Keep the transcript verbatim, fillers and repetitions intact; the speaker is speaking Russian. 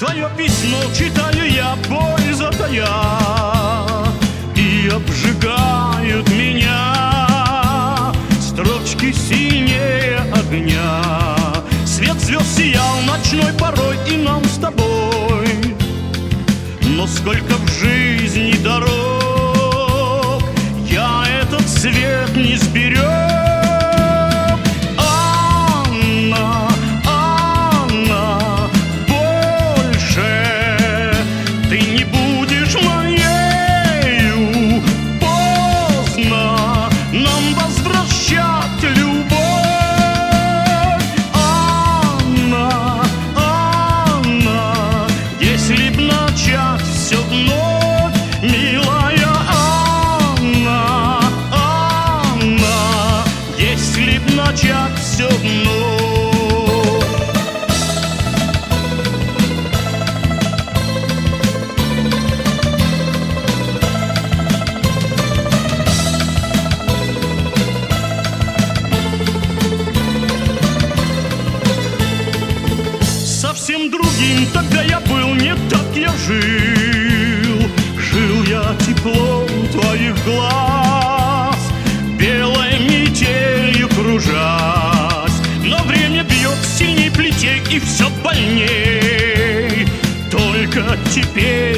Твое письмо читаю я, боль затая, и обжигают меня строчки синее огня. Свет звезд сиял ночной порой и нам с тобой, но сколько в жизни дорог я этот свет не сберег. Анна, Анна, больше ты не будешь моею. Поздно нам возвращать любовь. Анна, Анна, если б начать все вновь, милая Анна, Анна, если б начать все вновь. Совсем другим тогда я был, не так я жил. Жил я теплом твоих глаз, белой метелью кружась. Но время бьет сильней плетей, и все больней. Только теперь